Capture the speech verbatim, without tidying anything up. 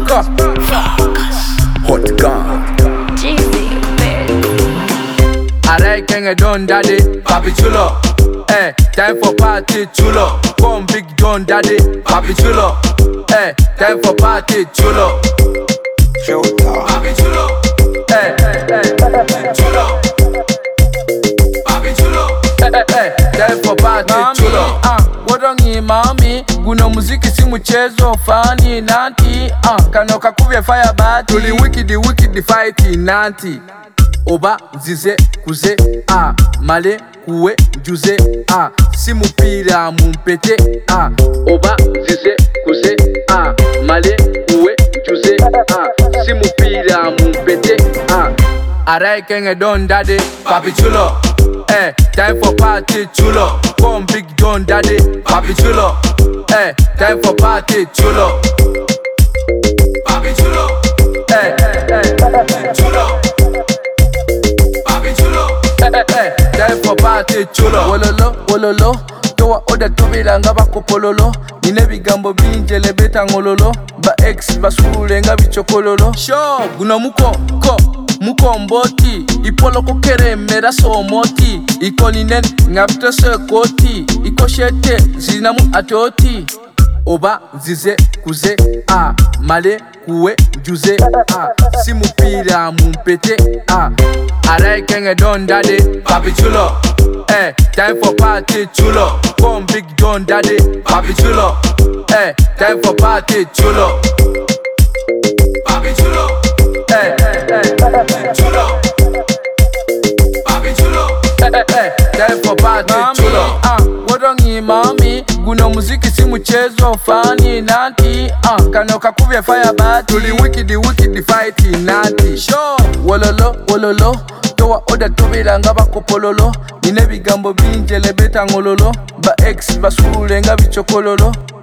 Sparker. Hot gun. Jeezy, Alright, can I don daddy, papi chulo. Eh, time for party chulo. Come big John daddy, papi chulo. Eh, time for party chulo. Showtime. Papi chulo. Eh, eh, chulo. Papi chulo. Eh, eh, time for party chulo. Ah, wodongi mami, guno muziki si mchezo fani nanti. Ah, kano kakuvya fire bati. Tuli wicked wicked fighting nanti. Oba zize kuze ah male kuwe juze ah si mupira mumpete ah oba zize kuze ah male kuwe juze ah si mupira mumpete ah Arai kenge don daddy papi chulo eh time for party chulo come big John daddy papi chulo eh time for party chulo papi chulo eh eh chulo time for party chulo. Wololo, wololo, towa oda tobela nga bakopololo. Nine bigambo binjele beta ngololo. Ba ex basule nga bichokololo. Sho, guno muko, ko, muko mboti. Ipolo kokere mera so moti. Iko ninen nga bita se koti. Iko shete zinamu atoti. Oba zize kuze ah male kuwe juze ah si mupira mumpete ah Arai kenge don daddy papi chulo eh time for party chulo come big John daddy papi chulo eh time for party chulo papi chulo eh eh chulo papi chulo eh eh time for party chulo ah wodongi mami guno muziki si mchezo fani nanti ah kano kakuvya fire bati tuli wicked wicked fighting nanti show wololo wololo towa oda tobela nga bakopololo nine bigambo binjele beta ngololo ba ex basule nga bichokololo